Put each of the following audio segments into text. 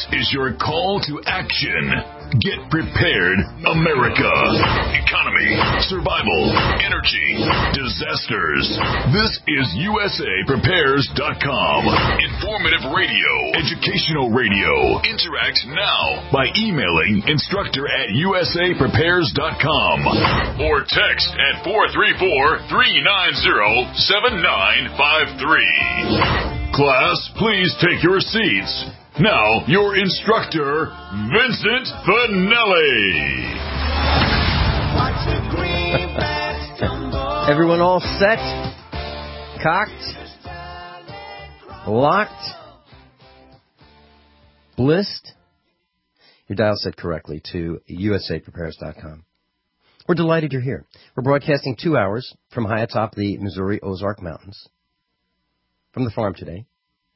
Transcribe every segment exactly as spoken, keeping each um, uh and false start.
is your call to action. Get prepared, America. Economy, survival, energy, disasters. This is U S A Prepares dot com. Informative radio, educational radio. Interact now by emailing instructor at U S A Prepares dot com or text at four three four, three nine zero, seven nine five three. Class, please take your seats. Now, your instructor, Vincent Finelli. Everyone all set? Cocked? Locked? Blissed? Your dial set correctly to U S A Prepares dot com. We're delighted you're here. We're broadcasting two hours from high atop the Missouri Ozark Mountains from the farm today.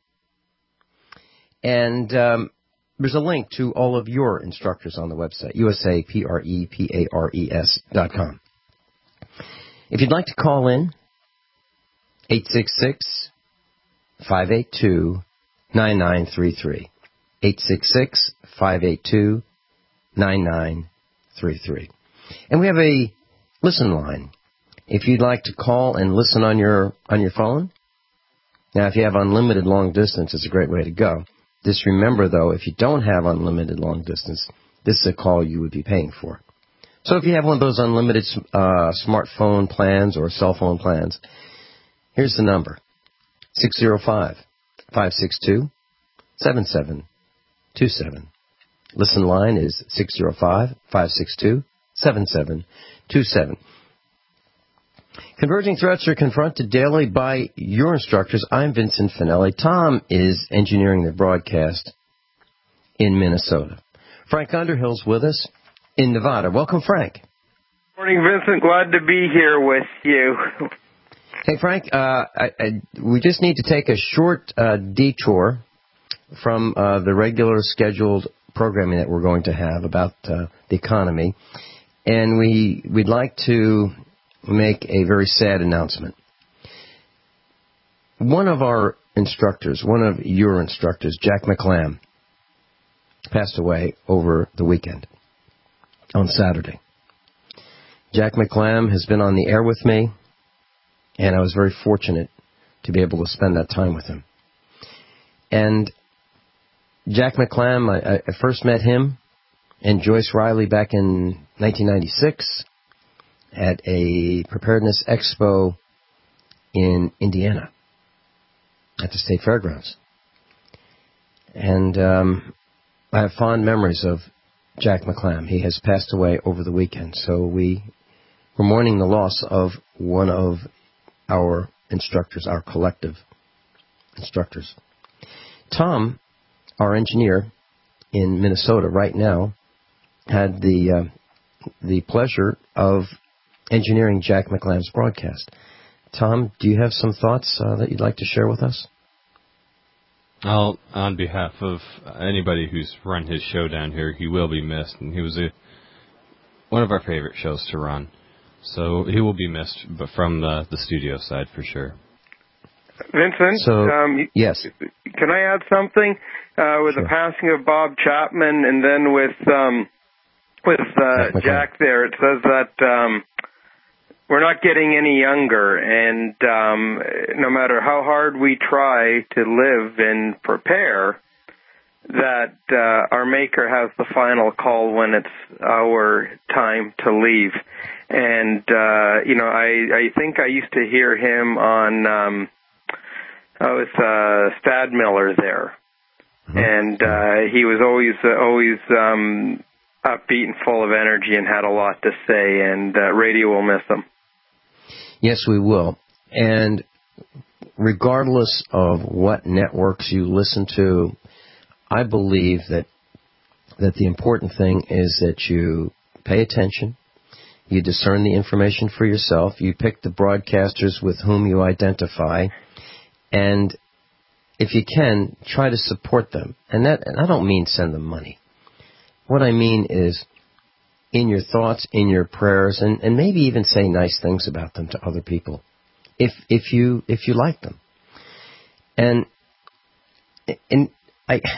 And um, there's a link to all of your instructors on the website, U S A P R E P A R E S dot com. If you'd like to call in, eight six six, five eight two, nine nine three three. eight six six, five eight two, nine nine three three. And we have a listen line. If you'd like to call and listen on your on your phone, now if you have unlimited long distance, it's a great way to go. Just remember, though, if you don't have unlimited long distance, this is a call you would be paying for. So if you have one of those unlimited uh, smartphone plans or cell phone plans, here's the number, six zero five, five six two, seven seven two seven. Listen line is six zero five, five six two, seven seven two seven. Converging threats are confronted daily by your instructors. I'm Vincent Finelli. Tom is engineering the broadcast in Minnesota. Frank Underhill's with us in Nevada. Welcome, Frank. Morning, Vincent. Glad to be here with you. Hey, Frank, uh, I, I, we just need to take a short uh, detour from uh, the regular scheduled programming that we're going to have about uh, the economy, and we, we'd like to make a very sad announcement. One of our instructors, one of your instructors, Jack McClam, passed away over the weekend, on Saturday. Jack McClam has been on the air with me, and I was very fortunate to be able to spend that time with him. And Jack McClam, I, I first met him and Joyce Riley back in nineteen ninety-six at a preparedness expo in Indiana at the State Fairgrounds. And um, I have fond memories of Jack McClam. He has passed away over the weekend, so we were mourning the loss of one of our instructors, our collective instructors. Tom, our engineer in Minnesota right now, had the uh, the pleasure of engineering Jack McClam's broadcast. Tom, do you have some thoughts uh, that you'd like to share with us? Well, on behalf of anybody who's run his show down here, he will be missed, and he was a, one of our favorite shows to run. So he will be missed, but from the, the studio side for sure. Vincent, so, um, yes. Can I add something? Uh, with sure. the passing of Bob Chapman, and then with um, with uh, Jack, Jack there, it says that um, we're not getting any younger, and um, no matter how hard we try to live and prepare, that uh, our Maker has the final call when it's our time to leave. And, uh, you know, I, I think I used to hear him on, um, oh, it's uh, Stadmiller there. Mm-hmm. And uh, he was always, uh, always um, upbeat and full of energy and had a lot to say, and uh, radio will miss him. Yes, we will. And regardless of what networks you listen to, I believe that that the important thing is that you pay attention, you discern the information for yourself, you pick the broadcasters with whom you identify, and if you can, try to support them. And that, and I don't mean send them money. What I mean is in your thoughts, in your prayers, and, and maybe even say nice things about them to other people, if if you if you like them. And and I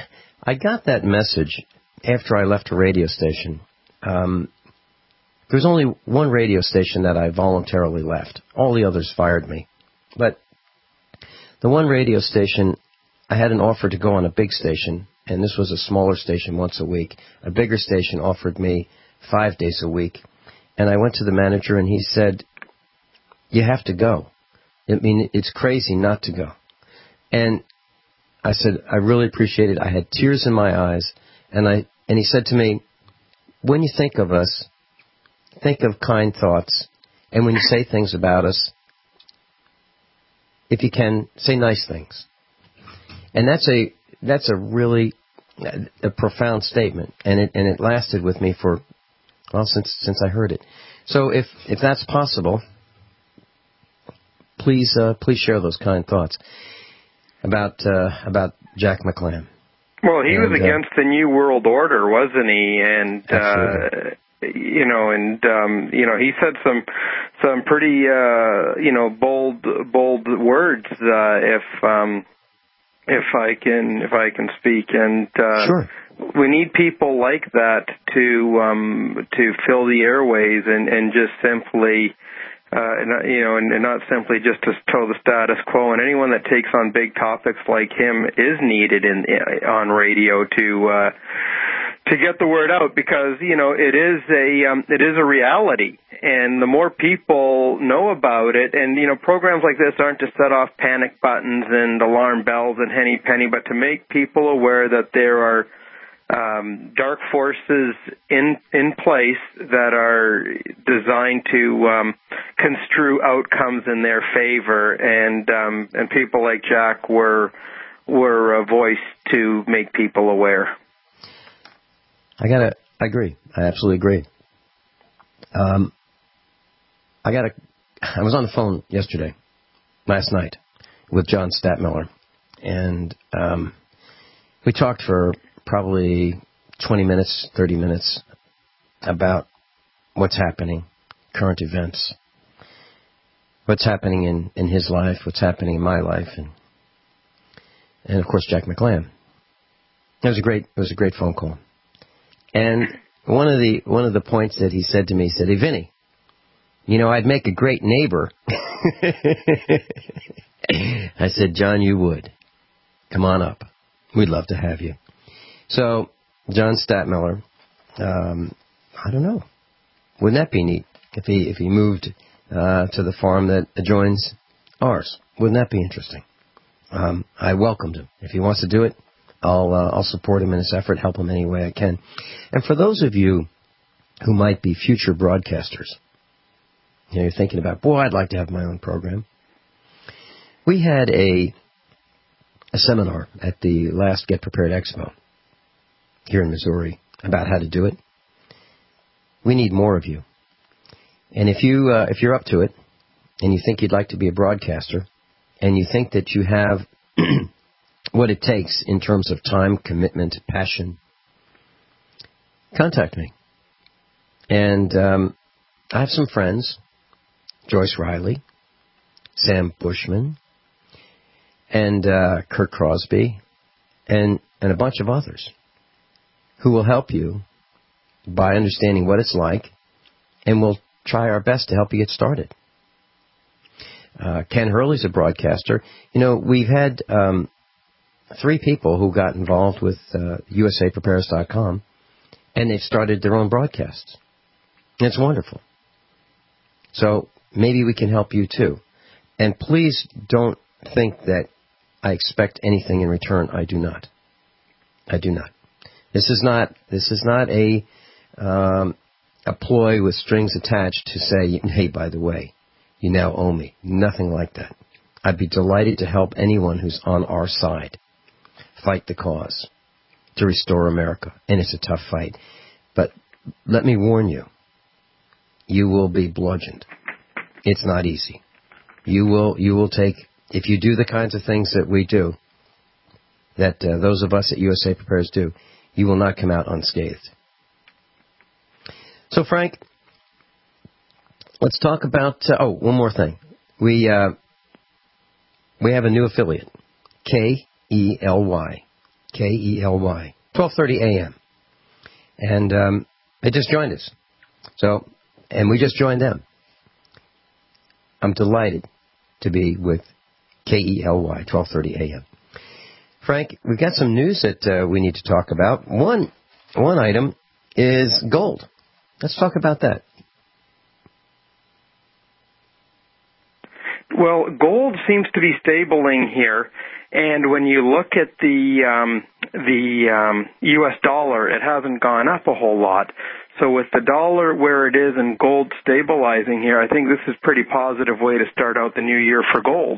I got that message after I left a radio station. Um, there's only one radio station that I voluntarily left. All the others fired me. But the one radio station, I had an offer to go on a big station, and this was a smaller station once a week. A bigger station offered me five days a week. And I went to the manager, and he said, you have to go. I mean, it's crazy not to go. And I said, I really appreciate it. I had tears in my eyes. And I and he said to me, when you think of us, think of kind thoughts. And when you say things about us, if you can, say nice things. And that's a that's a really a profound statement. And it and it lasted with me for, well, since since I heard it. So if, if that's possible, please uh, please share those kind thoughts about uh, about Jack McClam. Well, he and, was against uh, the New World Order, wasn't he? And uh, you know, and um, you know, he said some some pretty uh, you know bold bold words. Uh, if um, if I can if I can speak, and uh, sure. We need people like that to um, to fill the airways and, and just simply, uh, you know, and, and not simply just to tell the status quo. And anyone that takes on big topics like him is needed in on radio to uh, to get the word out, because you know it is a um, it is a reality, and the more people know about it, and you know programs like this aren't to set off panic buttons and alarm bells and henny penny, but to make people aware that there are Um, dark forces in in place that are designed to um, construe outcomes in their favor, and um, and people like Jack were were a voice to make people aware. I gotta, I agree. I absolutely agree. Um, I gotta. I was on the phone yesterday, last night, with John Stadtmiller, and um, we talked for probably twenty minutes, thirty minutes about what's happening, current events, what's happening in, in his life, what's happening in my life, and and of course Jack McClam. It was a great it was a great phone call. And one of the one of the points that he said to me, he said, "Hey Vinny, you know, I'd make a great neighbor." I said, "John, you would. Come on up. We'd love to have you." So, John Stadtmiller, um, I don't know. Wouldn't that be neat if he if he moved uh, to the farm that adjoins ours? Wouldn't that be interesting? Um, I welcomed him. If he wants to do it, I'll uh, I'll support him in his effort, help him any way I can. And for those of you who might be future broadcasters, you know, you're thinking about, boy, I'd like to have my own program. We had a a seminar at the last Get Prepared Expo here in Missouri about how to do it. We need more of you. And if you uh, if you're up to it, and you think you'd like to be a broadcaster, and you think that you have what it takes in terms of time, commitment, passion, contact me. And um, I have some friends, Joyce Riley, Sam Bushman, and uh, Kurt Crosby, and, and a bunch of others who will help you by understanding what it's like, and we'll try our best to help you get started. Uh, Ken Hurley's a broadcaster. You know, we've had um, three people who got involved with uh, U S A Prepares dot com, and they've started their own broadcasts. And it's wonderful. So maybe we can help you too. And please don't think that I expect anything in return. I do not. I do not. This is not. This is not a um, a ploy with strings attached to say, hey, by the way, you now owe me. Nothing like that. I'd be delighted to help anyone who's on our side fight the cause to restore America. And it's a tough fight. But let me warn you, you will be bludgeoned. It's not easy. You will you will take, if you do the kinds of things that we do, that uh, those of us at U S A Prepares do, you will not come out unscathed. So, Frank, let's talk about, uh, oh, one more thing. We uh, we have a new affiliate, K E L Y, K E L Y, twelve thirty a.m. And um, they just joined us. So, and we just joined them. I'm delighted to be with K E L Y, twelve thirty a.m. Frank, we've got some news that uh, we need to talk about. One, one item is gold. Let's talk about that. Well, gold seems to be stabling here, and when you look at the um, the um, U S dollar, it hasn't gone up a whole lot. So with the dollar where it is and gold stabilizing here, I think this is a pretty positive way to start out the new year for gold.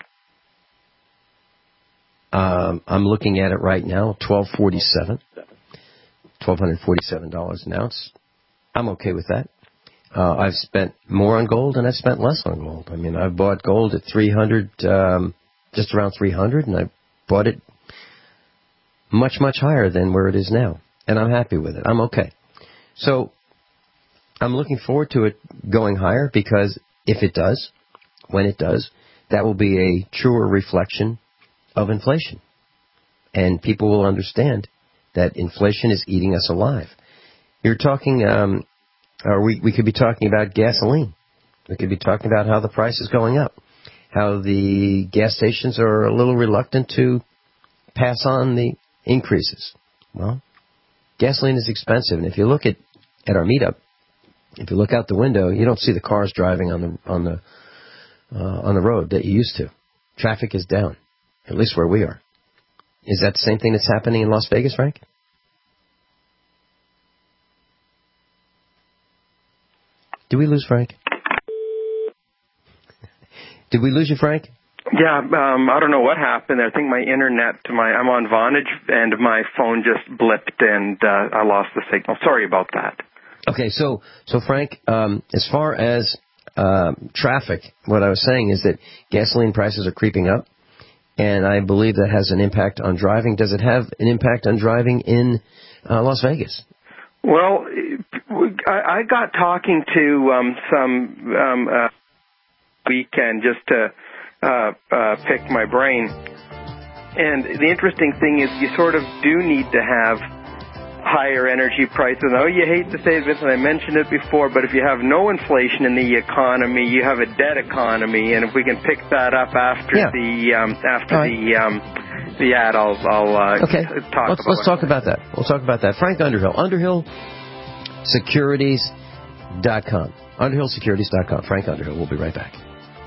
Um, I'm looking at it right now, twelve forty-seven, twelve forty-seven dollars an ounce. I'm okay with that. Uh, I've spent more on gold and I've spent less on gold. I mean, I've bought gold at three hundred, um, just around three hundred, and I bought it much, much higher than where it is now. And I'm happy with it. I'm okay. So I'm looking forward to it going higher because if it does, when it does, that will be a truer reflection of inflation. And people will understand that inflation is eating us alive. You're talking... Um, Or we, we could be talking about gasoline. We could be talking about how the price is going up, how the gas stations are a little reluctant to pass on the increases. Well, gasoline is expensive, and if you look at, at our meetup, if you look out the window, you don't see the cars driving on the on the uh, on the road that you used to. Traffic is down, at least where we are. Is that the same thing that's happening in Las Vegas, Frank? Did we lose Frank? Did we lose you, Frank? Yeah, um, I don't know what happened there. I think my internet, my I'm on Vonage, and my phone just blipped, and uh, I lost the signal. Sorry about that. Okay, so, so Frank, um, as far as uh, traffic, what I was saying is that gasoline prices are creeping up, and I believe that has an impact on driving. Does it have an impact on driving in uh, Las Vegas? Well, I got talking to um, some um, uh, weekend just to uh, uh, pick my brain. And the interesting thing is you sort of do need to have higher energy prices. Oh, you hate to say this, and I mentioned it before, but if you have no inflation in the economy, you have a dead economy. And if we can pick that up after yeah. the um, after right. the um, the ad, I'll, I'll uh, okay. talk let's, about let's talk about that. We'll talk about that. Frank Underhill, Underhill Securities dot com. Underhill Securities dot com. Frank Underhill. We'll be right back.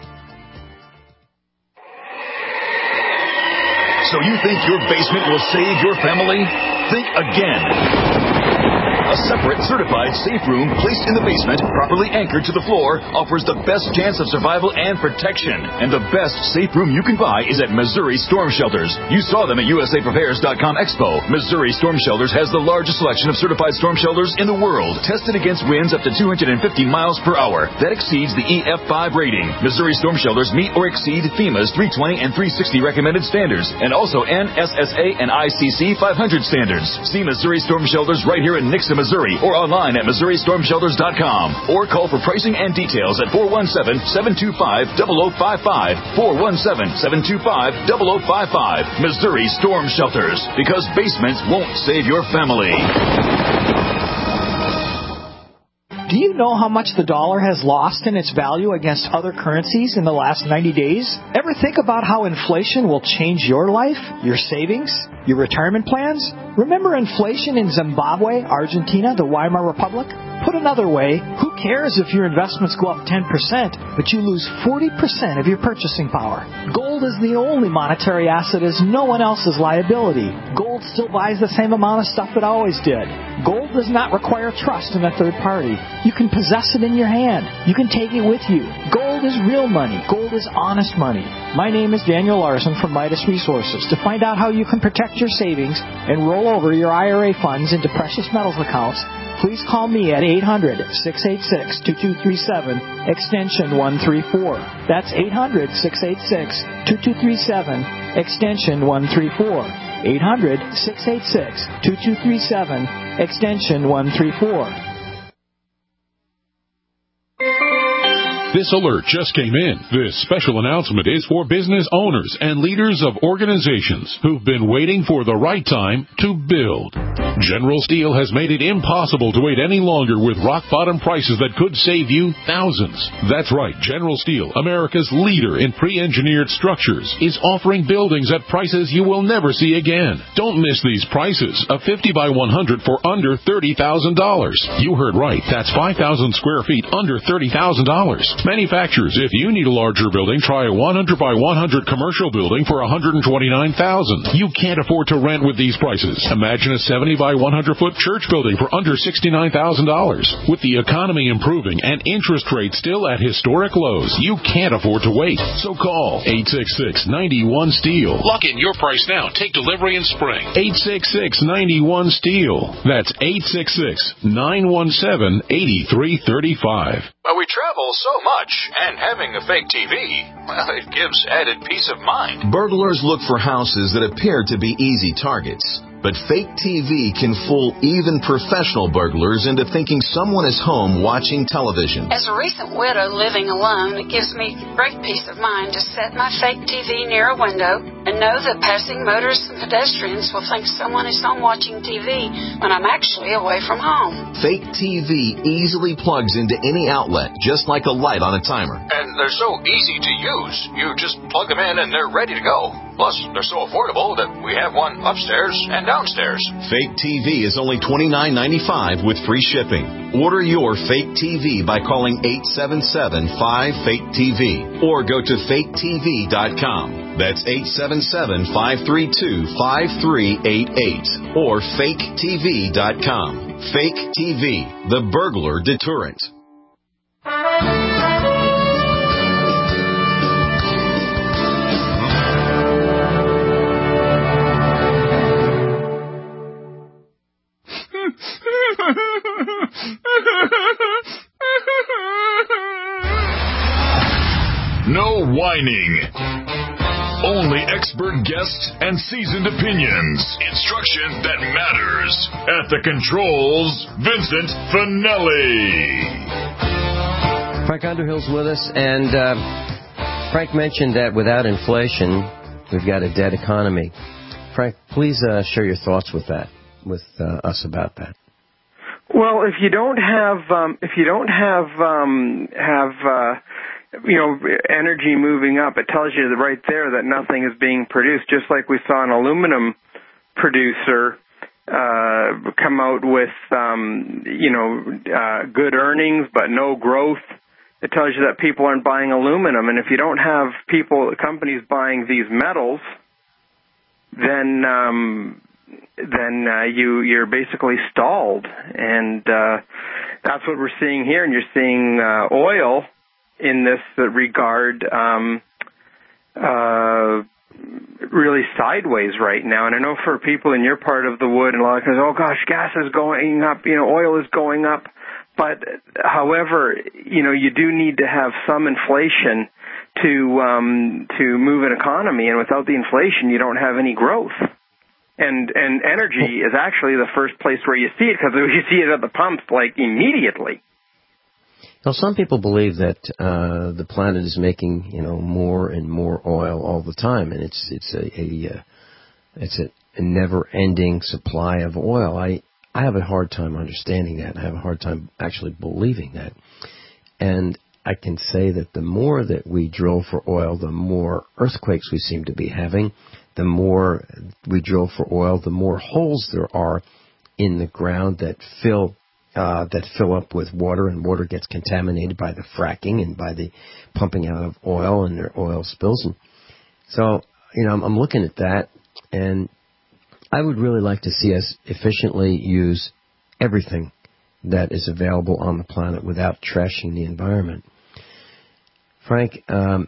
So you think your basement will save your family? Think again. A separate, certified safe room placed in the basement, properly anchored to the floor, offers the best chance of survival and protection. And the best safe room you can buy is at Missouri Storm Shelters. You saw them at U S A Prepares dot com Expo. Missouri Storm Shelters has the largest selection of certified storm shelters in the world, tested against winds up to two hundred fifty miles per hour. That exceeds the E F five rating. Missouri Storm Shelters meet or exceed FEMA's three twenty and three sixty recommended standards, and also N S S A and I C C five hundred standards. See Missouri Storm Shelters right here in Nixa, Missouri, or online at Missouri Storm Shelters dot com, or call for pricing and details at four one seven, seven two five, zero zero five five, four one seven, seven two five, zero zero five five. Missouri Storm Shelters, because basements won't save your family. Do you know how much the dollar has lost in its value against other currencies in the last ninety days? Ever think about how inflation will change your life, your savings, your retirement plans? Remember inflation in Zimbabwe, Argentina, the Weimar Republic? Put another way, who cares if your investments go up ten percent, but you lose forty percent of your purchasing power? Gold is the only monetary asset as no one else's liability. Gold still buys the same amount of stuff it always did. Gold does not require trust in a third party. You can possess it in your hand. You can take it with you. Gold is real money. Gold is honest money. My name is Daniel Larson from Midas Resources. To find out how you can protect your savings and roll over your I R A funds into precious metals accounts, please call me at eight hundred, six eight six, two two three seven, extension one three four. That's eight hundred, six eight six, two two three seven, extension one three four. eight hundred, six eight six, two two three seven, extension one three four. This alert just came in. This special announcement is for business owners and leaders of organizations who've been waiting for the right time to build. General Steel has made it impossible to wait any longer with rock-bottom prices that could save you thousands. That's right. General Steel, America's leader in pre-engineered structures, is offering buildings at prices you will never see again. Don't miss these prices. A fifty by one hundred for under thirty thousand dollars. You heard right. That's five thousand square feet under thirty thousand dollars. Manufacturers, if you need a larger building, try a one hundred by one hundred commercial building for one hundred twenty-nine thousand dollars. You can't afford to rent with these prices. Imagine a seventy by one hundred foot church building for under sixty-nine thousand dollars. With the economy improving and interest rates still at historic lows, you can't afford to wait. So call eight six six, nine one, STEEL. Lock in your price now. Take delivery in spring. eight six six, nine one, STEEL. That's eight six six, nine one seven, eight three three five. Well, we travel so much, and having a fake T V, well, it gives added peace of mind. Burglars look for houses that appear to be easy targets. But fake T V can fool even professional burglars into thinking someone is home watching television. As a recent widow living alone, it gives me great peace of mind to set my fake T V near a window and know that passing motorists and pedestrians will think someone is home watching T V when I'm actually away from home. Fake T V easily plugs into any outlet, just like a light on a timer. And they're so easy to use. You just plug them in and they're ready to go. Plus, they're so affordable that we have one upstairs and downstairs. Fake T V is only twenty-nine ninety-five with free shipping. Order your fake T V by calling eight seven seven, five, fake T V or go to fake T V dot com. That's eight seven seven, five three two, five three eight eight or fake T V dot com. Fake T V, the burglar deterrent. No whining. Only expert guests and seasoned opinions. Instruction that matters. At the controls, Vincent Finelli. Frank Underhill's with us, and uh, Frank mentioned that without inflation, we've got a dead economy. Frank, please uh, share your thoughts with that, with uh, us about that. Well, if you don't have, um, if you don't have, um, have, uh, you know, energy moving up, it tells you right there that nothing is being produced. Just like we saw an aluminum producer uh, come out with, um, you know, uh, good earnings but no growth. It tells you that people aren't buying aluminum, and if you don't have people, companies buying these metals, then um, then uh, you you're basically stalled, and uh, that's what we're seeing here. And you're seeing uh, oil in this regard um, uh, really sideways right now. And I know for people in your part of the wood, and a lot of guys, oh gosh, gas is going up, you know, oil is going up. But, however, you know, you do need to have some inflation to um, to move an economy, and without the inflation, you don't have any growth. And and energy is actually the first place where you see it, because you see it at the pumps like immediately. Now, some people believe that uh, the planet is making, you know, more and more oil all the time, and it's it's a, a uh, it's a, a never-ending supply of oil. I. I have a hard time understanding that. I have a hard time actually believing that. And I can say that the more that we drill for oil, the more earthquakes we seem to be having. The more we drill for oil, the more holes there are in the ground that fill uh, that fill up with water, and water gets contaminated by the fracking and by the pumping out of oil and their oil spills. And so, you know, I'm, I'm looking at that, and I would really like to see us efficiently use everything that is available on the planet without trashing the environment. Frank, um,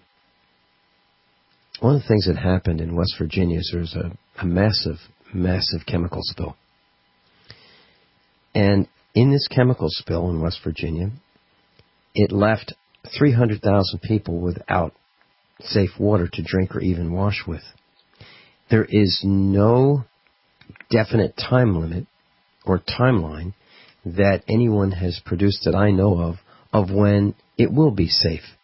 one of the things that happened in West Virginia is there was a, a massive, massive chemical spill. And in this chemical spill in West Virginia, it left three hundred thousand people without safe water to drink or even wash with. There is no definite time limit or timeline that anyone has produced that I know of of when it will be safe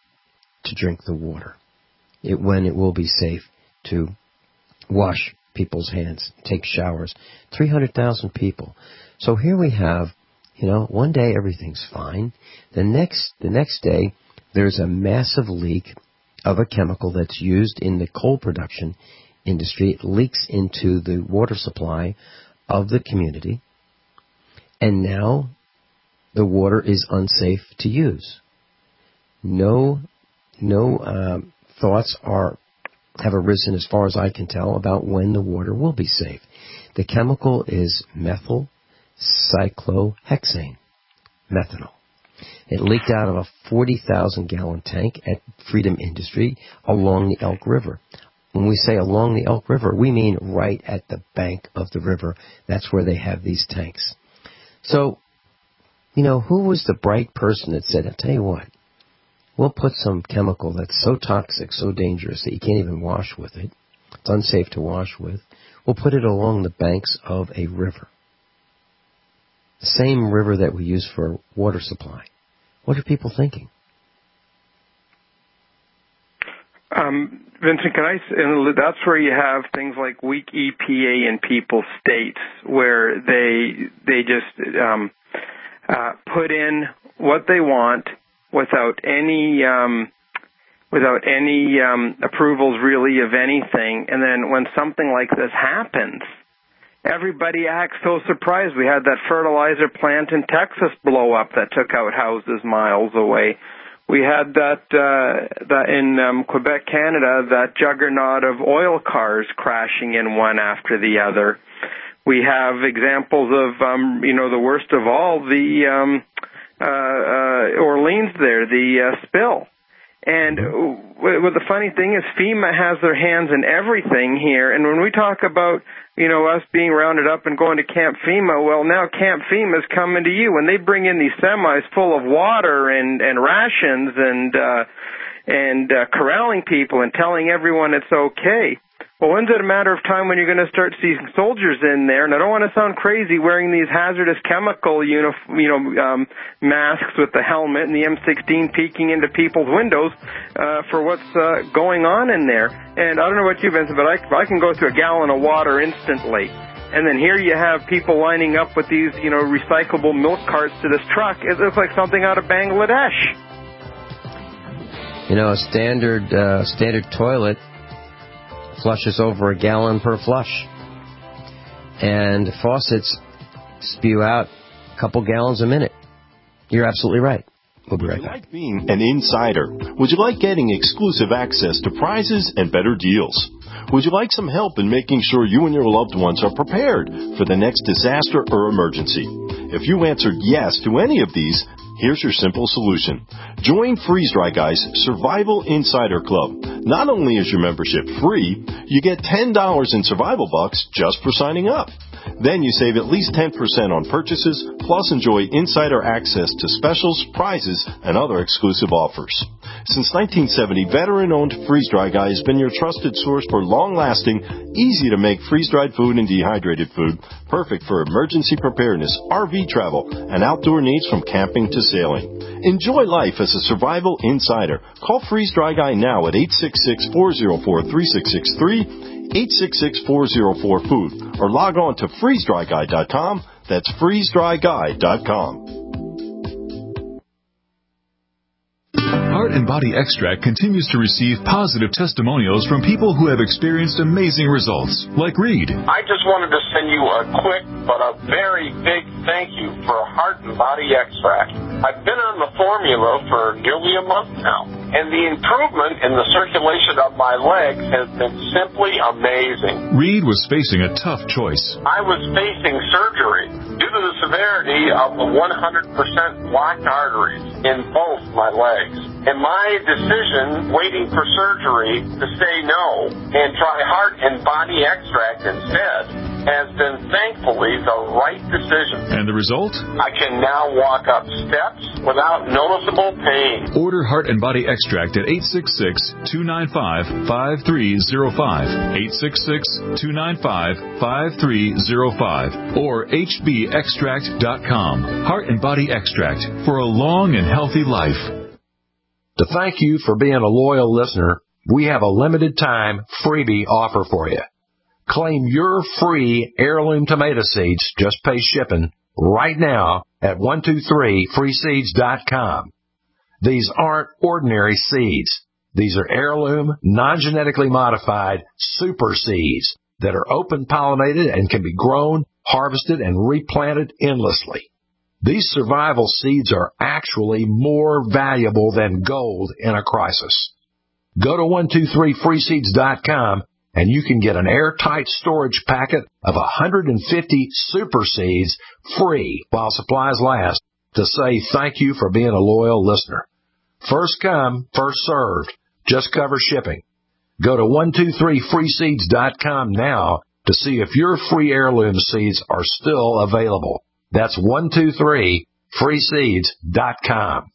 to drink the water, it, when it will be safe to wash people's hands, take showers. three hundred thousand people. So here we have, you know, one day everything's fine. The next, the next day, there's a massive leak of a chemical that's used in the coal production industry. It leaks into the water supply of the community, and now the water is unsafe to use. No, no uh, thoughts are have arisen, as far as I can tell, about when the water will be safe. The chemical is methyl cyclohexane, methanol. It leaked out of a forty thousand gallon tank at Freedom Industry along the Elk River. When we say along the Elk River, we mean right at the bank of the river. That's where they have these tanks. So, you know, who was the bright person that said, I'll tell you what, we'll put some chemical that's so toxic, so dangerous that you can't even wash with it. It's unsafe to wash with. We'll put it along the banks of a river. The same river that we use for water supply. What are people thinking? Um, Vincent, can I? And that's where you have things like weak E P A in people's states, where they they just um, uh, put in what they want without any um, without any um, approvals really of anything, and then when something like this happens, everybody acts so surprised. We had that fertilizer plant in Texas blow up that took out houses miles away. We had that, uh, that in um, Quebec, Canada, that juggernaut of oil cars crashing in one after the other. We have examples of, um, you know, the worst of all, the um, uh, uh, Orleans there, the uh, spill. And well, the funny thing is FEMA has their hands in everything here. And when we talk about, you know, us being rounded up and going to Camp FEMA, well, now Camp FEMA is coming to you. When they bring in these semis full of water and, and rations and, uh, and, uh, corralling people and telling everyone it's okay. Well, when's it a matter of time when you're going to start seeing soldiers in there? And I don't want to sound crazy wearing these hazardous chemical, unif- you know, um, masks with the helmet and the M sixteen peeking into people's windows uh, for what's uh, going on in there. And I don't know about you, Vincent, but I, I can go through a gallon of water instantly. And then here you have people lining up with these, you know, recyclable milk carts to this truck. It looks like something out of Bangladesh. You know, a standard uh, standard toilet flushes over a gallon per flush. And faucets spew out a couple gallons a minute. You're absolutely right. We'll be right back. Would you like being an insider? Would you like getting exclusive access to prizes and better deals? Would you like some help in making sure you and your loved ones are prepared for the next disaster or emergency? If you answered yes to any of these, here's your simple solution. Join Freeze Dry Guy's Survival Insider Club. Not only is your membership free, you get ten dollars in survival bucks just for signing up. Then you save at least ten percent on purchases, plus enjoy insider access to specials, prizes, and other exclusive offers. Since nineteen seventy, veteran-owned Freeze Dry Guy has been your trusted source for long-lasting, easy-to-make freeze-dried food and dehydrated food, perfect for emergency preparedness, R V travel, and outdoor needs from camping to sailing. Enjoy life as a survival insider. Call Freeze Dry Guy now at eight six six, four zero four, three six six three, eight six six, four zero four, food, or log on to freeze dry guy dot com. That's freeze dry guy dot com. Heart and Body Extract continues to receive positive testimonials from people who have experienced amazing results, like Reed. I just wanted to send you a quick but a very big thank you for Heart and Body Extract. I've been on the formula for nearly a month now, and the improvement in the circulation of my legs has been simply amazing. Reed was facing a tough choice. I was facing surgery due to the severity of the one hundred percent blocked arteries in both my legs. And my decision, waiting for surgery, to say no and try Heart and Body Extract instead, has been thankfully the right decision. And the result? I can now walk up steps without noticeable pain. Order Heart and Body Extract at eight six six, two nine five, five three zero five, eight six six, two nine five, five three zero five, or h b extract dot com. Heart and Body Extract for a long and healthy life. To thank you for being a loyal listener, we have a limited time freebie offer for you. Claim your free heirloom tomato seeds, just pay shipping, right now at one two three free seeds dot com. These aren't ordinary seeds. These are heirloom, non-genetically modified super seeds that are open-pollinated and can be grown, harvested, and replanted endlessly. These survival seeds are actually more valuable than gold in a crisis. Go to one two three free seeds dot com and you can get an airtight storage packet of one hundred fifty super seeds free while supplies last to say thank you for being a loyal listener. First come, first served. Just cover shipping. Go to one two three free seeds dot com now to see if your free heirloom seeds are still available. That's one two three free seeds dot com.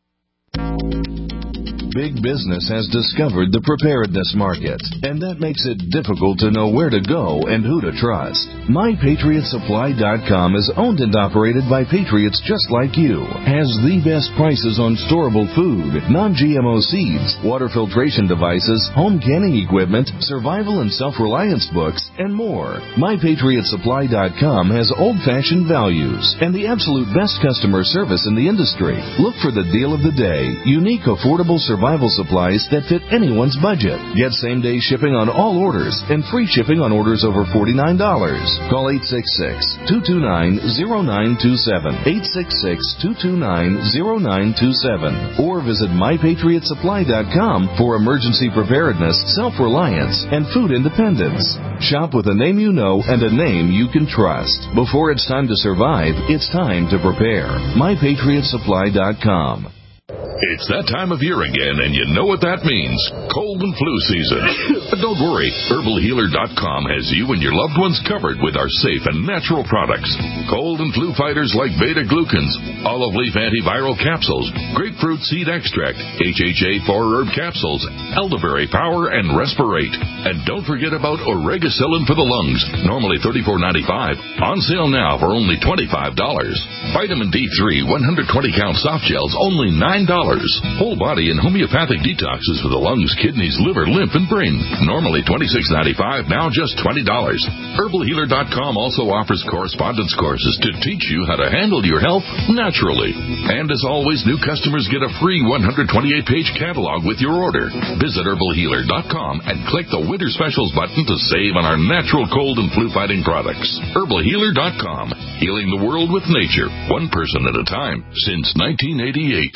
Big business has discovered the preparedness market, and that makes it difficult to know where to go and who to trust. my patriot supply dot com is owned and operated by patriots just like you, has the best prices on storable food, non-G M O seeds, water filtration devices, home canning equipment, survival and self-reliance books, and more. my patriot supply dot com has old-fashioned values and the absolute best customer service in the industry. Look for the deal of the day, unique, affordable survival Survival supplies that fit anyone's budget. Get same-day shipping on all orders and free shipping on orders over forty-nine dollars. Call eight six six, two two nine, zero nine two seven, eight six six, two two nine, zero nine two seven, or visit my patriot supply dot com for emergency preparedness, self-reliance, and food independence. Shop with a name you know and a name you can trust. Before it's time to survive, it's time to prepare. my patriot supply dot com. It's that time of year again, and you know what that means. Cold and flu season. But don't worry. herbal healer dot com has you and your loved ones covered with our safe and natural products. Cold and flu fighters like beta-glucans, olive leaf antiviral capsules, grapefruit seed extract, H H A four herb capsules, elderberry power, and respirate. And don't forget about oregacillin for the lungs, normally thirty-four ninety-five, on sale now for only twenty-five dollars. Vitamin D three one hundred twenty count soft gels, only nine dollars. Whole body and homeopathic detoxes for the lungs, kidneys, liver, lymph, and brain. Normally twenty-six ninety-five, now just twenty dollars. herbal healer dot com also offers correspondence courses to teach you how to handle your health naturally. And as always, new customers get a free one hundred twenty-eight page catalog with your order. Visit herbal healer dot com and click the Winter Specials button to save on our natural cold and flu fighting products. herbal healer dot com. Healing the world with nature, one person at a time, since nineteen eighty-eight.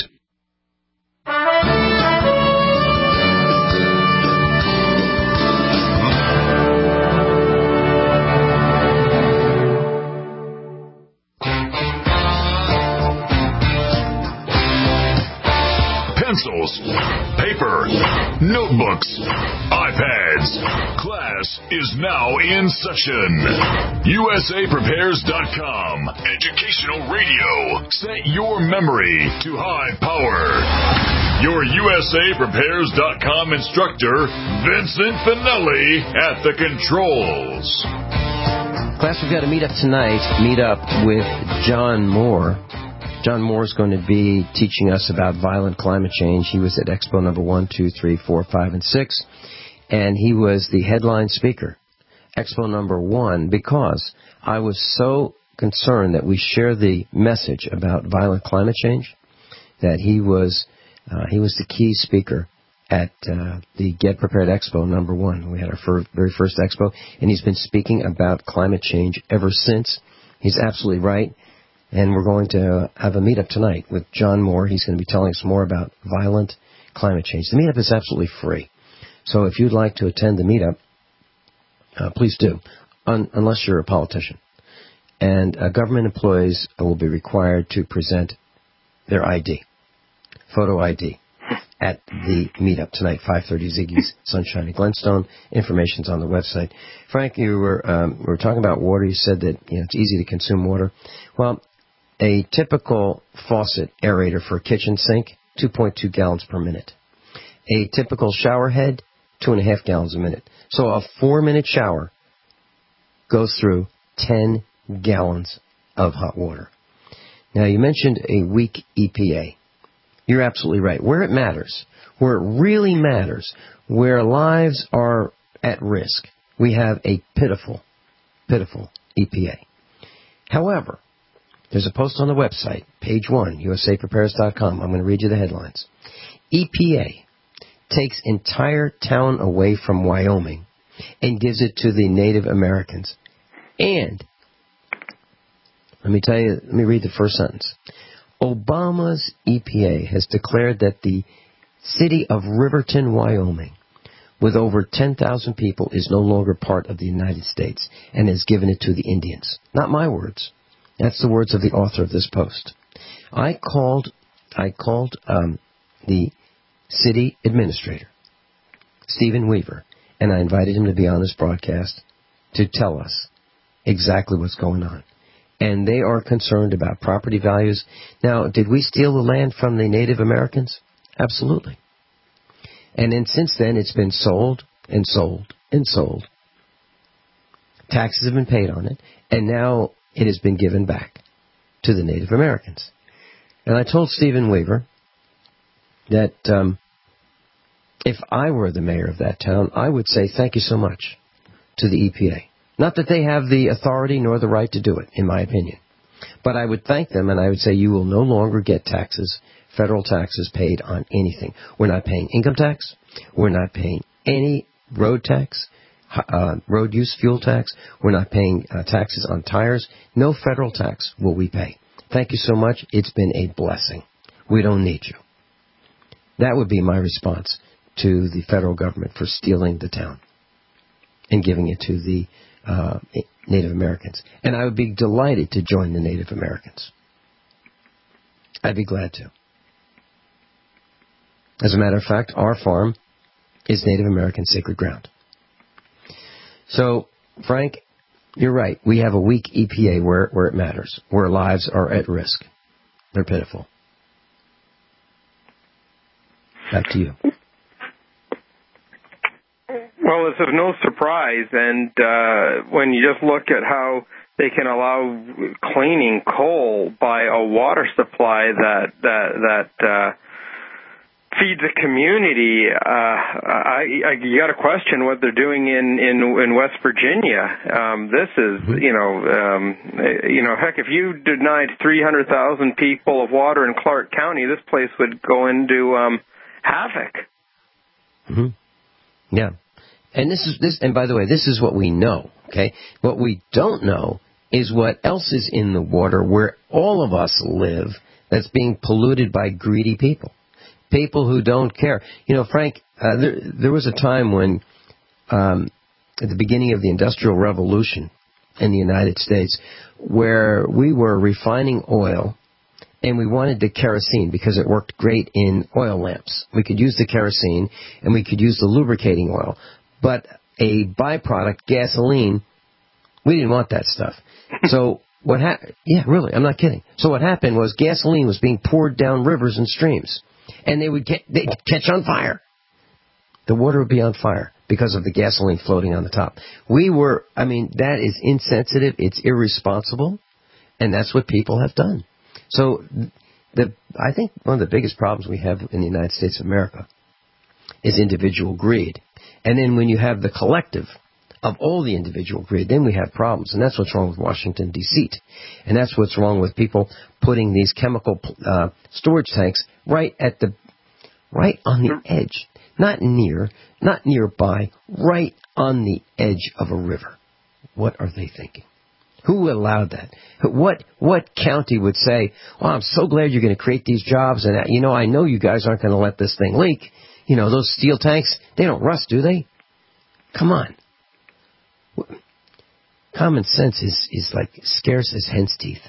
Pencils, paper, notebooks, iPads. Class is now in session. U S A Prepares dot com. Educational radio. Set your memory to high power. Your U S A Prepares dot com instructor, Vincent Finelli, at the controls. Class, we've got a meet up tonight. Meet up with John Moore. John Moore is going to be teaching us about violent climate change. He was at Expo number one, two, three, four, five, and six, and he was the headline speaker. Expo number one, because I was so concerned that we share the message about violent climate change, that he was uh, he was the key speaker at uh, the Get Prepared Expo number one. We had our fir- very first expo, and he's been speaking about climate change ever since. He's absolutely right. And we're going to have a meetup tonight with John Moore. He's going to be telling us more about violent climate change. The meetup is absolutely free. So if you'd like to attend the meetup, uh, please do, un- unless you're a politician. And uh, government employees will be required to present their I D, photo I D, at the meetup tonight, five thirty Ziggy's Sunshine in Glenstone. Information's on the website. Frank, you were um, we were talking about water. You said that you know it's easy to consume water. Well, a typical faucet aerator for a kitchen sink, two point two gallons per minute. A typical shower head, two and a half gallons a minute. So a four-minute shower goes through ten gallons of hot water. Now, you mentioned a weak E P A. You're absolutely right. Where it matters, where it really matters, where lives are at risk, we have a pitiful, pitiful E P A. However, there's a post on the website, page one, U S A prepares dot com. I'm going to read you the headlines. E P A takes entire town away from Wyoming and gives it to the Native Americans. And, let me tell you, let me read the first sentence. Obama's E P A has declared that the city of Riverton, Wyoming, with over ten thousand people, is no longer part of the United States and has given it to the Indians. Not my words. That's the words of the author of this post. I called, I called um, the city administrator, Stephen Weaver, and I invited him to be on this broadcast to tell us exactly what's going on. And they are concerned about property values. Now, did we steal the land from the Native Americans? Absolutely. And then since then, it's been sold and sold and sold. Taxes have been paid on it, and now it has been given back to the Native Americans. And I told Stephen Weaver that um, if I were the mayor of that town, I would say thank you so much to the E P A. Not that they have the authority nor the right to do it, in my opinion. But I would thank them, and I would say you will no longer get taxes, federal taxes paid on anything. We're not paying income tax. We're not paying any road tax, uh, road use fuel tax. We're not paying uh, taxes on tires. No federal tax will we pay. Thank you so much. It's been a blessing. We don't need you. That would be my response to the federal government for stealing the town and giving it to the uh, Native Americans. And I would be delighted to join the Native Americans. I'd be glad to. As a matter of fact, our farm is Native American sacred ground. So, Frank, you're right. We have a weak E P A where, where it matters, where lives are at risk. They're pitiful. Back to you. Well, it's of no surprise, and uh, when you just look at how they can allow cleaning coal by a water supply that that that uh, feeds a community, uh, I, I, you got to question what they're doing in in, in West Virginia. Um, this is, you know, um, you know, heck, if you denied three hundred thousand people of water in Clark County, this place would go into um, havoc. Mm-hmm. Yeah. And this is this, and by the way, this is what we know, okay? What we don't know is what else is in the water where all of us live that's being polluted by greedy people. People who don't care. You know, Frank, uh, there, there was a time when, um, at the beginning of the Industrial Revolution in the United States, where we were refining oil and we wanted the kerosene because it worked great in oil lamps. We could use the kerosene and we could use the lubricating oil. But a byproduct, gasoline, we didn't want that stuff. So what happened? Yeah, really, I'm not kidding. So what happened was gasoline was being poured down rivers and streams, and they would get they'd catch on fire. The water would be on fire because of the gasoline floating on the top. We were, I mean, that is insensitive. It's irresponsible, and that's what people have done. So the I think one of the biggest problems we have in the United States of America is individual greed. And then when you have the collective of all the individual greed, then we have problems. And that's what's wrong with Washington, D C And that's what's wrong with people putting these chemical uh, storage tanks right at the, right on the edge. Not near, not nearby, right on the edge of a river. What are they thinking? Who allowed that? What what county would say, well, I'm so glad you're going to create these jobs, and, you know, I know you guys aren't going to let this thing leak. You know, those steel tanks, they don't rust, do they? Come on. Common sense is, is like scarce as hen's teeth.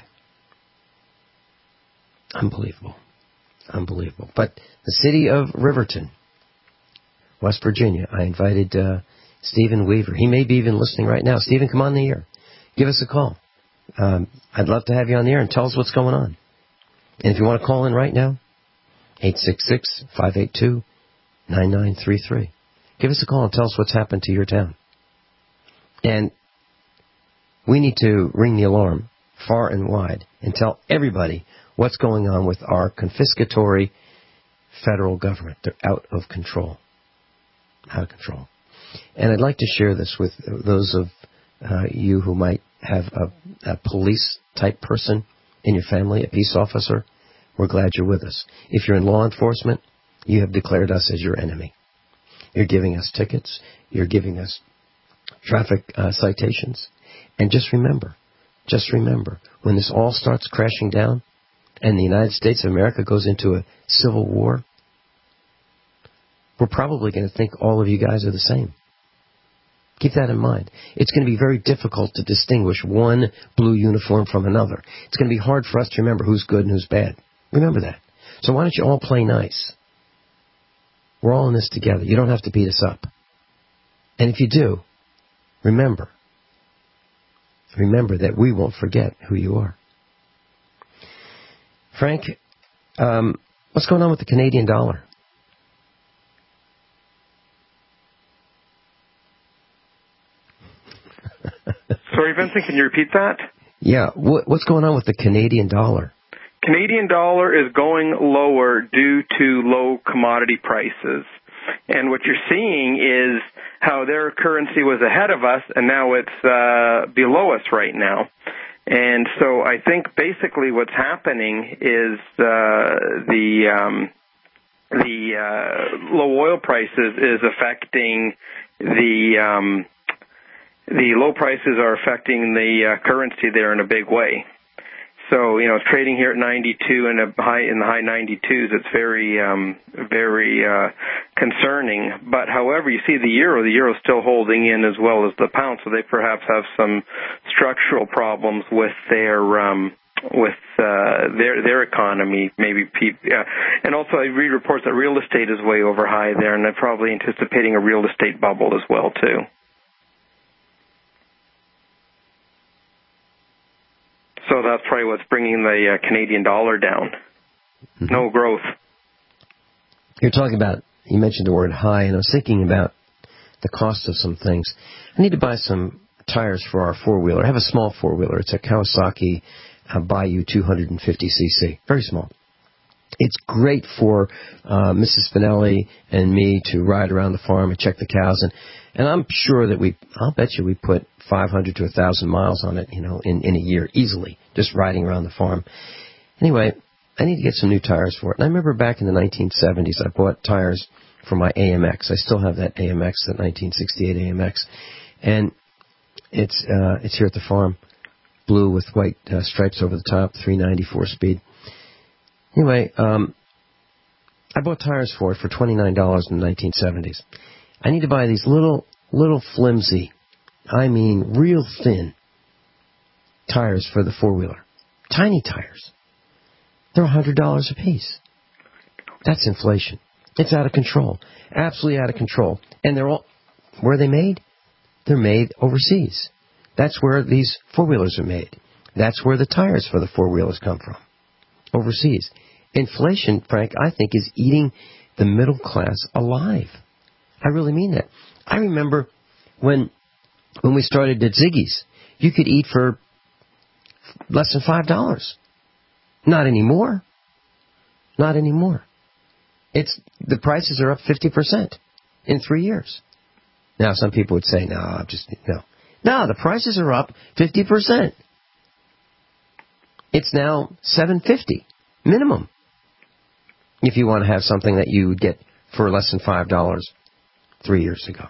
Unbelievable. Unbelievable. But the city of Riverton, West Virginia, I invited uh, Stephen Weaver. He may be even listening right now. Stephen, come on the air. Give us a call. Um, I'd love to have you on the air and tell us what's going on. And if you want to call in right now, eight six six, five eight two, nine nine three three. Give us a call and tell us what's happened to your town. And we need to ring the alarm far and wide and tell everybody what's going on with our confiscatory federal government. They're out of control. Out of control. And I'd like to share this with those of uh, you who might have a, a police-type person in your family, a peace officer. We're glad you're with us. If you're in law enforcement, you have declared us as your enemy. You're giving us tickets. You're giving us traffic uh, citations. And just remember, just remember, when this all starts crashing down and the United States of America goes into a civil war, we're probably going to think all of you guys are the same. Keep that in mind. It's going to be very difficult to distinguish one blue uniform from another. It's going to be hard for us to remember who's good and who's bad. Remember that. So why don't you all play nice? We're all in this together. You don't have to beat us up. And if you do, remember, remember that we won't forget who you are. Frank, um, what's going on with the Canadian dollar? Sorry, Vincent, can you repeat that? Yeah, what, what's going on with the Canadian dollar? Canadian dollar is going lower due to low commodity prices. And what you're seeing is how their currency was ahead of us, and now it's uh, below us right now. And so I think basically what's happening is uh, the um, the uh, low oil prices is affecting the um, the low prices are affecting the uh, currency there in a big way. So, you know, trading here at ninety-two and a high in the high ninety-twos, it's very, um, very uh, concerning. But however, you see the euro, the euro is still holding in as well as the pound, so they perhaps have some structural problems with their um, with uh, their their economy. Maybe, pe- uh, and also I read reports that real estate is way over high there, and they're probably anticipating a real estate bubble as well too. So that's probably what's bringing the uh, Canadian dollar down. Mm-hmm. No growth. You're talking about, you mentioned the word high, and I was thinking about the cost of some things. I need to buy some tires for our four-wheeler. I have a small four-wheeler. It's a Kawasaki uh, Bayou two fifty c c. Very small. It's great for uh, Missus Spinelli and me to ride around the farm and check the cows. And, and I'm sure that we, I'll bet you we put five hundred to one thousand miles on it, you know, in, in a year, easily, just riding around the farm. Anyway, I need to get some new tires for it. And I remember back in the nineteen seventies, I bought tires for my A M X. I still have that A M X, that nineteen sixty-eight A M X. And it's uh, it's here at the farm, blue with white uh, stripes over the top, three ninety-four speed. Anyway, um, I bought tires for it for twenty-nine dollars in the nineteen seventies. I need to buy these little, little flimsy, I mean real thin tires for the four-wheeler. Tiny tires. They're one hundred dollars a piece. That's inflation. It's out of control. Absolutely out of control. And they're all, where are they made? They're made overseas. That's where these four-wheelers are made. That's where the tires for the four-wheelers come from. Overseas. Inflation, Frank, I think is eating the middle class alive. I really mean that. I remember when when we started at Ziggy's, you could eat for less than five dollars. Not anymore. Not anymore. It's the prices are up fifty percent in three years. Now, some people would say, no, I'm just, no. No, the prices are up fifty percent. It's now seven fifty minimum if you want to have something that you would get for less than five dollars three years ago.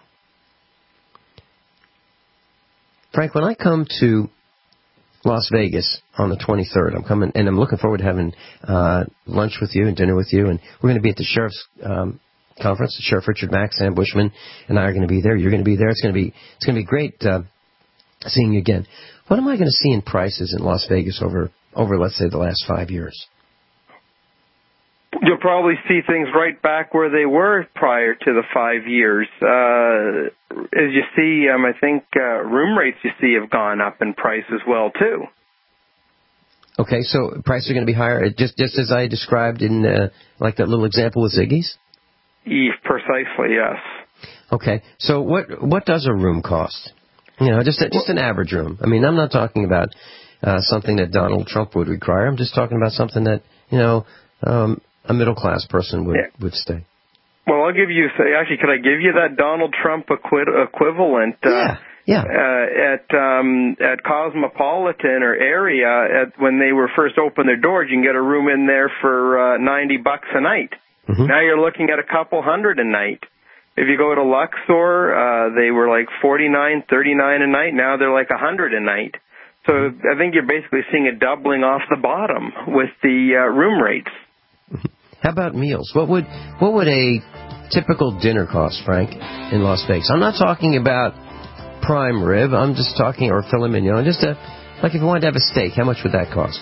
Frank, when I come to Las Vegas on the twenty-third, I'm coming, and I'm looking forward to having uh, lunch with you and dinner with you, and we're going to be at the Sheriff's um, Conference. Sheriff Richard Mack, Sam Bushman, and I are going to be there. You're going to be there. It's going to be it's going to be great uh, seeing you again. What am I going to see in prices in Las Vegas over, over, let's say, the last five years? You'll probably see things right back where they were prior to the five years. Uh, as you see, um, I think uh, room rates you see have gone up in price as well, too. Okay, so prices are going to be higher, just just as I described in, uh, like that little example with Ziggy's? Yeah, precisely, yes. Okay, so what what does a room cost? You know, just a, just an average room. I mean, I'm not talking about uh, something that Donald Trump would require. I'm just talking about something that, you know, um, a middle-class person would, yeah. would stay. Well, I'll give you, actually, could I give you that Donald Trump equi- equivalent? Uh, yeah, yeah. Uh, at um, at Cosmopolitan or area, at, when they were first opened their doors, you can get a room in there for uh, ninety bucks a night. Mm-hmm. Now you're looking at a couple hundred a night. If you go to Luxor, uh, they were like forty-nine, thirty-nine a night. Now they're like one hundred a night. So I think you're basically seeing a doubling off the bottom with the uh, room rates. How about meals? What would what would a typical dinner cost, Frank, in Las Vegas? I'm not talking about prime rib. I'm just talking, or filet mignon. Just a, like if you wanted to have a steak, how much would that cost?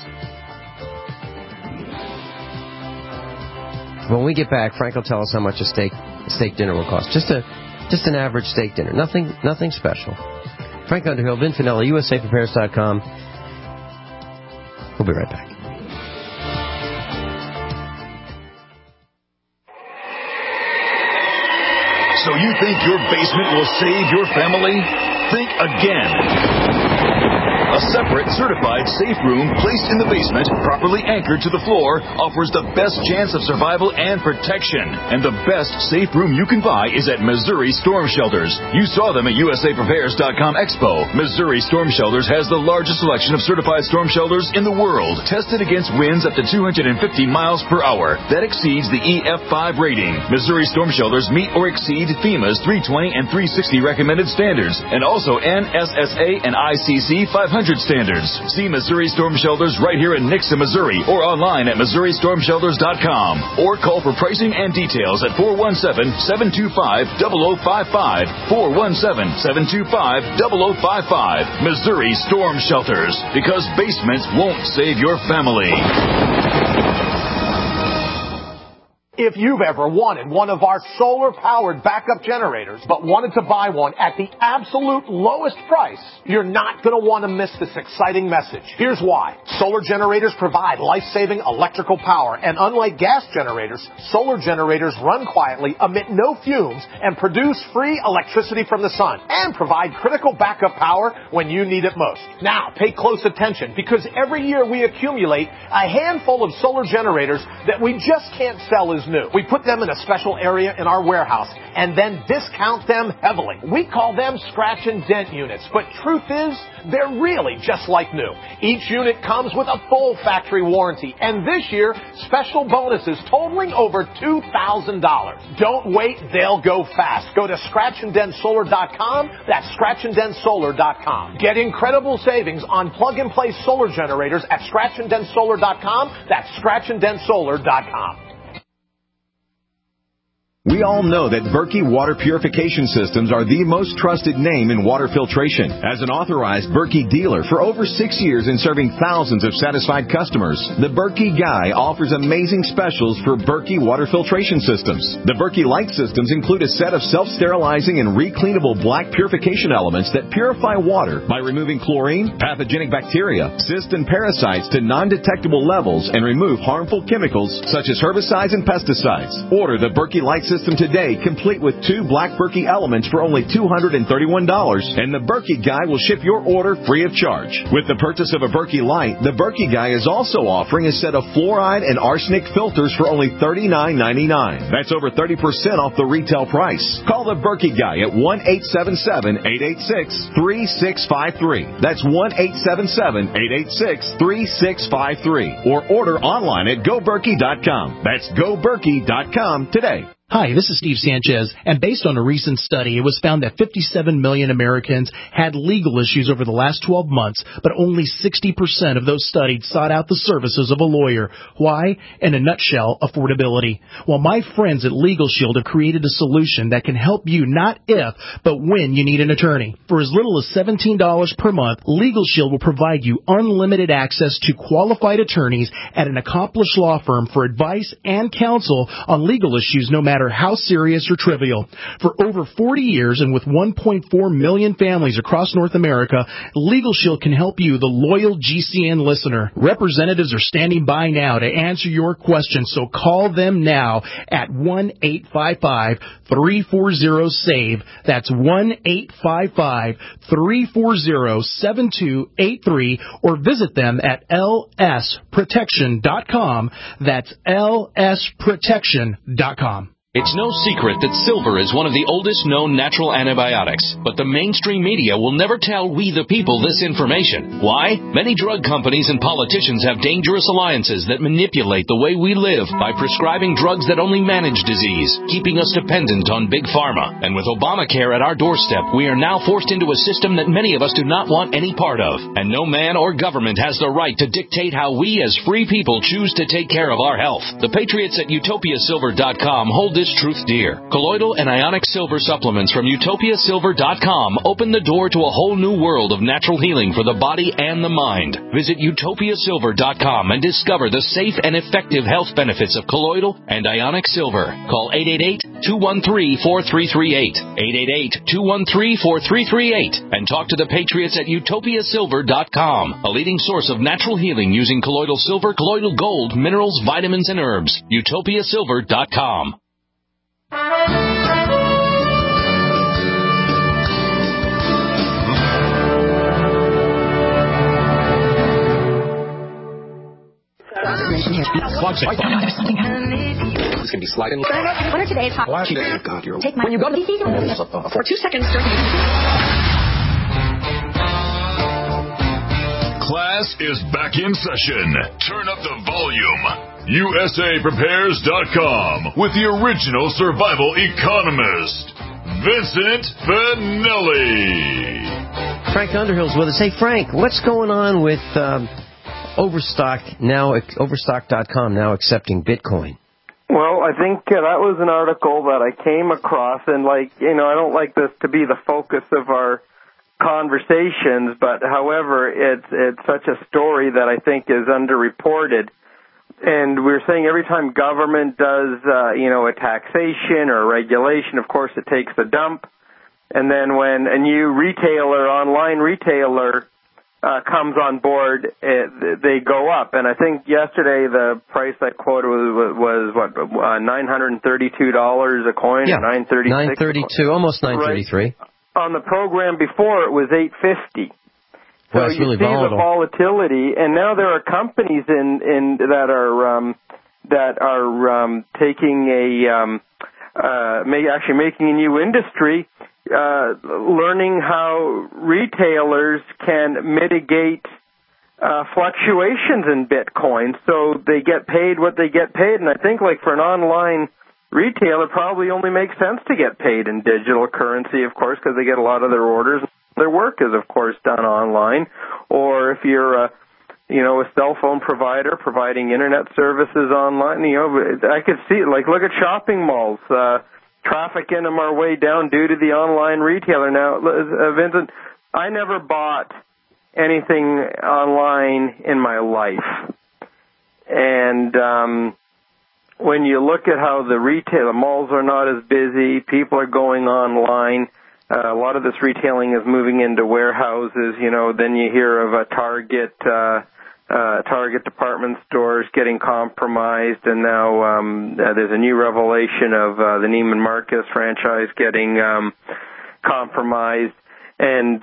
When we get back, Frank will tell us how much a steak a steak dinner will cost. Just a just an average steak dinner. Nothing nothing special. Frank Underhill, Vin Finella, U S A Prepares dot com. We'll be right back. So you think your basement will save your family? Think again. A separate, certified safe room placed in the basement, properly anchored to the floor, offers the best chance of survival and protection. And the best safe room you can buy is at Missouri Storm Shelters. You saw them at U S A Prepares dot com Expo. Missouri Storm Shelters has the largest selection of certified storm shelters in the world, tested against winds up to two hundred fifty miles per hour. That exceeds the E F five rating. Missouri Storm Shelters meet or exceed FEMA's three twenty and three sixty recommended standards, and also N S S A and I C C five hundred standards. See Missouri Storm Shelters right here in Nixa, Missouri, or online at Missouri Storm Shelters dot com. Or call for pricing and details at four one seven, seven two five, zero zero five five, four one seven, seven two five, zero zero five five. Missouri Storm Shelters, because basements won't save your family. If you've ever wanted one of our solar-powered backup generators, but wanted to buy one at the absolute lowest price, you're not going to want to miss this exciting message. Here's why. Solar generators provide life-saving electrical power, and unlike gas generators, solar generators run quietly, emit no fumes, and produce free electricity from the sun, and provide critical backup power when you need it most. Now, pay close attention, because every year we accumulate a handful of solar generators that we just can't sell as new. We put them in a special area in our warehouse and then discount them heavily. We call them scratch and dent units, but truth is, they're really just like new. Each unit comes with a full factory warranty, and this year, special bonuses totaling over two thousand dollars. Don't wait, they'll go fast. Go to scratch and dent solar dot com. That's scratch and dent solar dot com. Get incredible savings on plug-and-play solar generators at scratch and dent solar dot com. That's scratch and dent solar dot com. We all know that Berkey Water Purification Systems are the most trusted name in water filtration. As an authorized Berkey dealer for over six years and serving thousands of satisfied customers, the Berkey Guy offers amazing specials for Berkey Water Filtration Systems. The Berkey Light Systems include a set of self-sterilizing and recleanable black purification elements that purify water by removing chlorine, pathogenic bacteria, cysts, and parasites to non-detectable levels and remove harmful chemicals such as herbicides and pesticides. Order the Berkey Light System today, complete with two black Berkey elements for only two hundred thirty-one dollars, and the Berkey Guy will ship your order free of charge. With the purchase of a Berkey Light, the Berkey Guy is also offering a set of fluoride and arsenic filters for only thirty-nine ninety-nine. That's over thirty percent off the retail price. Call the Berkey Guy at one eight seven seven, eight eight six, three six five three. That's one eight seven seven, eight eight six, three six five three. Or order online at go berkey dot com. That's go berkey dot com today. Hi, this is Steve Sanchez, and based on a recent study, it was found that fifty-seven million Americans had legal issues over the last twelve months, but only sixty percent of those studied sought out the services of a lawyer. Why? In a nutshell, affordability. Well, my friends at Legal Shield have created a solution that can help you not if, but when you need an attorney. For as little as seventeen dollars per month, Legal Shield will provide you unlimited access to qualified attorneys at an accomplished law firm for advice and counsel on legal issues no matter matter how serious or trivial. For over forty years and with one point four million families across North America, Legal Shield can help you, the loyal G C N listener. Representatives are standing by now to answer your questions, so call them now at one eight five five, three four zero, S A V E. That's one eight five five, three four zero, seven two eight three, or visit them at L S protection dot com. That's L S protection dot com. It's no secret that silver is one of the oldest known natural antibiotics, but the mainstream media will never tell we the people this information. Why? Many drug companies and politicians have dangerous alliances that manipulate the way we live by prescribing drugs that only manage disease, keeping us dependent on big pharma. And with Obamacare at our doorstep, we are now forced into a system that many of us do not want any part of. And no man or government has the right to dictate how we as free people choose to take care of our health. The Patriots at Utopia Silver dot com hold this truth dear. Colloidal and ionic silver supplements from Utopia Silver dot com open the door to a whole new world of natural healing for the body and the mind. Visit Utopia Silver dot com and discover the safe and effective health benefits of colloidal and ionic silver. Call eight eight eight, two one three, four three three eight, eight eight eight, two one three, four three three eight, and talk to the Patriots at Utopia Silver dot com, a leading source of natural healing using colloidal silver, colloidal gold, minerals, vitamins, and herbs. Utopia Silver dot com. It's gonna be sliding. What are today's hot? Take my when you go to the season for two seconds. Class is back in session. Turn up the volume. U S A Prepares dot com with the original survival economist, Vincent Finelli. Frank Underhill's with us. Hey, Frank, what's going on with um, Overstock now? Overstock dot com now accepting Bitcoin. Well, I think uh, that was an article that I came across, and like you know, I don't like this to be the focus of our conversations, but however, it's it's such a story that I think is underreported. And we're saying every time government does, uh, you know, a taxation or a regulation, of course, it takes a dump. And then when a new retailer, online retailer, uh, comes on board, it, they go up. And I think yesterday the price I quoted was, was what, uh, nine hundred thirty-two dollars a coin? Yeah, or nine thirty-six nine thirty-two, almost nine thirty-three. Right. On the program before, it was eight fifty. So well, you really see volatile. the volatility, and now there are companies in, in that are um, that are um, taking a um, uh, may, actually making a new industry, uh, learning how retailers can mitigate uh, fluctuations in Bitcoin, so they get paid what they get paid. And I think, like for an online retailer, probably only makes sense to get paid in digital currency, of course, because they get a lot of their orders. Their work is, of course, done online. Or if you're a, you know, a cell phone provider providing internet services online, you know, I could see it. Like, look at shopping malls. Uh, traffic in them are way down due to the online retailer. Now, uh, Vincent, I never bought anything online in my life. And um, when you look at how the retail, the malls are not as busy, people are going online. Uh, a lot of this retailing is moving into warehouses, you know, then you hear of a Target, uh, uh, Target department stores getting compromised, and now, um, uh, there's a new revelation of, uh, the Neiman Marcus franchise getting, um, compromised. And,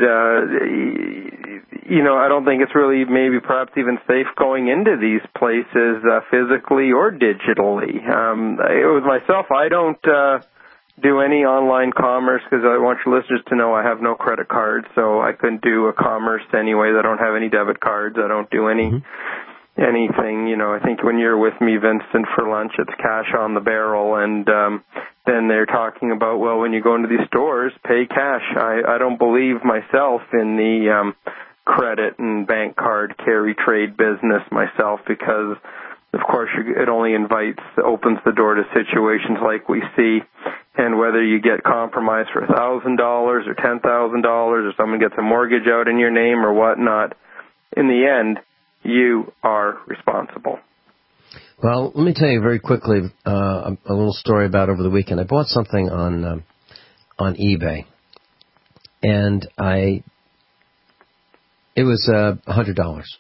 uh, you know, I don't think it's really maybe perhaps even safe going into these places, uh, physically or digitally. Um, with myself, I don't, uh, do any online commerce because I want your listeners to know I have no credit cards, so I couldn't do a commerce anyways. I don't have any debit cards. I don't do any mm-hmm. anything. You know, I think when you're with me, Vincent, for lunch, it's cash on the barrel, and um, then they're talking about, well, when you go into these stores, pay cash. I, I don't believe myself in the um, credit and bank card carry trade business myself because, of course, it only invites, opens the door to situations like we see. And whether you get compromised for one thousand dollars or ten thousand dollars or someone gets a mortgage out in your name or whatnot, in the end, you are responsible. Well, let me tell you very quickly uh, a, a little story about over the weekend. I bought something on um, on eBay, and I it was uh, one hundred dollars.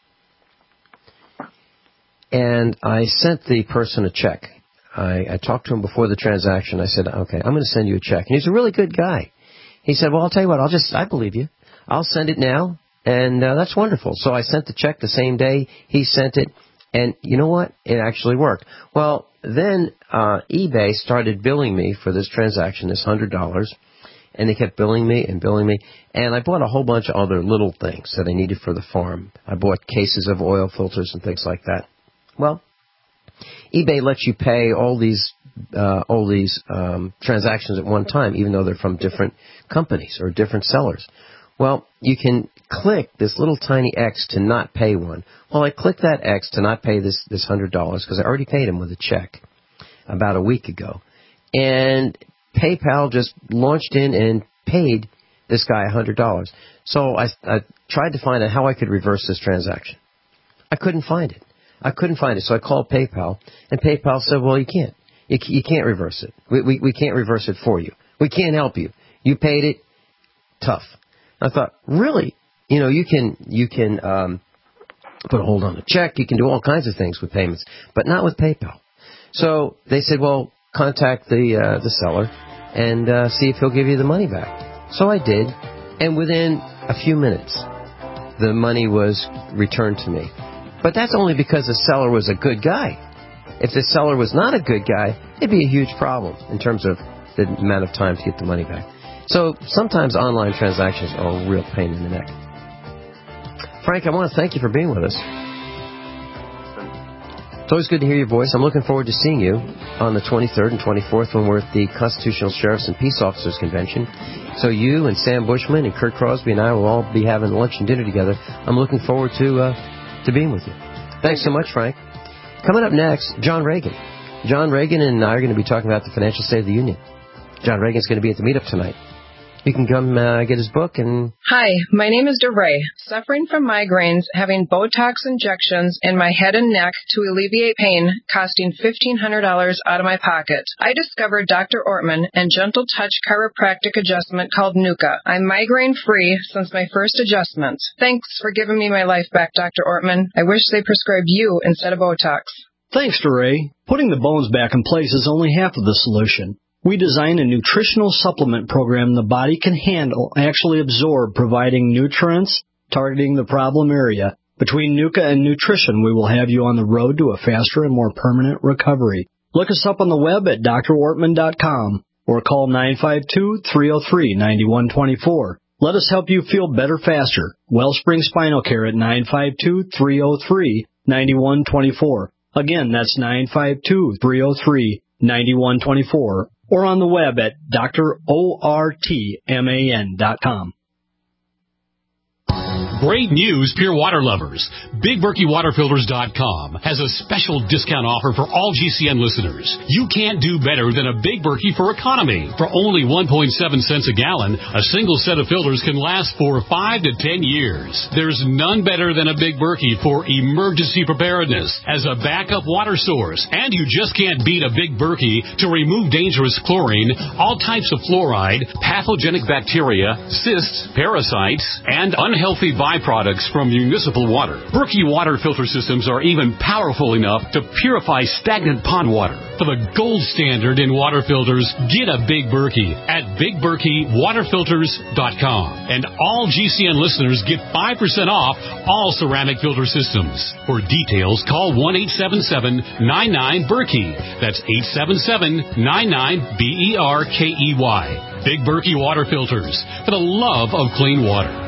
And I sent the person a check. I, I talked to him before the transaction. I said, okay, I'm going to send you a check. And he's a really good guy. He said, well, I'll tell you what, I'll just, I believe you. I'll send it now, and uh, that's wonderful. So I sent the check the same day. He sent it, and you know what? It actually worked. Well, then uh, eBay started billing me for this transaction, this one hundred dollars, and they kept billing me and billing me. And I bought a whole bunch of other little things that I needed for the farm. I bought cases of oil filters and things like that. Well, eBay lets you pay all these uh, all these um, transactions at one time, even though they're from different companies or different sellers. Well, you can click this little tiny X to not pay one. Well, I clicked that X to not pay this this one hundred dollars because I already paid him with a check about a week ago. And PayPal just launched in and paid this guy one hundred dollars. So I, I tried to find out how I could reverse this transaction. I couldn't find it. I couldn't find it, so I called PayPal, and PayPal said, well, you can't. You, you can't reverse it. We, we, we can't reverse it for you. We can't help you. You paid it. Tough. I thought, really? You know, you can you can um, put a hold on the check. You can do all kinds of things with payments, but not with PayPal. So they said, well, contact the uh, the seller and uh, see if he'll give you the money back. So I did, and within a few minutes, the money was returned to me. But that's only because the seller was a good guy. If the seller was not a good guy, it'd be a huge problem in terms of the amount of time to get the money back. So sometimes online transactions are a real pain in the neck. Frank, I want to thank you for being with us. It's always good to hear your voice. I'm looking forward to seeing you on the twenty-third and twenty-fourth when we're at the Constitutional Sheriffs and Peace Officers Convention. So you and Sam Bushman and Kurt Crosby and I will all be having lunch and dinner together. I'm looking forward to uh, to being with you. Thanks so much, Frank. Coming up next, John Reagan. John Reagan and I are going to be talking about the financial state of the union. John Reagan's going to be at the meetup tonight. You can come uh, get his book and... Hi, my name is DeRay. Suffering from migraines, having Botox injections in my head and neck to alleviate pain, costing fifteen hundred dollars out of my pocket. I discovered Doctor Ortman and Gentle Touch chiropractic adjustment called Nuka. I'm migraine-free since my first adjustment. Thanks for giving me my life back, Doctor Ortman. I wish they prescribed you instead of Botox. Thanks, DeRay. Putting the bones back in place is only half of the solution. We designed a nutritional supplement program the body can handle, actually absorb, providing nutrients, targeting the problem area. Between Nuka and nutrition, we will have you on the road to a faster and more permanent recovery. Look us up on the web at D R ortman dot com or call nine five two, three oh three, nine one two four. Let us help you feel better faster. Wellspring Spinal Care at nine five two, three oh three, nine one two four. Again, that's nine five two, three oh three, nine one two four. Or on the web at D R ortman dot com. Great news, Pure Water lovers. Big Berkey Water Filters dot com has a special discount offer for all G C N listeners. You can't do better than a Big Berkey for economy. For only one point seven cents a gallon, a single set of filters can last for five to ten years. There's none better than a Big Berkey for emergency preparedness as a backup water source. And you just can't beat a Big Berkey to remove dangerous chlorine, all types of fluoride, pathogenic bacteria, cysts, parasites, and unhealthy byproducts from municipal water. Berkey water filter systems are even powerful enough to purify stagnant pond water. For the gold standard in water filters, get a Big Berkey at Big Berkey Water Filters dot com. And all G C N listeners get five percent off all ceramic filter systems. For details, call one eight seven seven, nine nine, Berkey. That's eight seven seven, nine nine, B E R K E Y. Big Berkey Water Filters, for the love of clean water.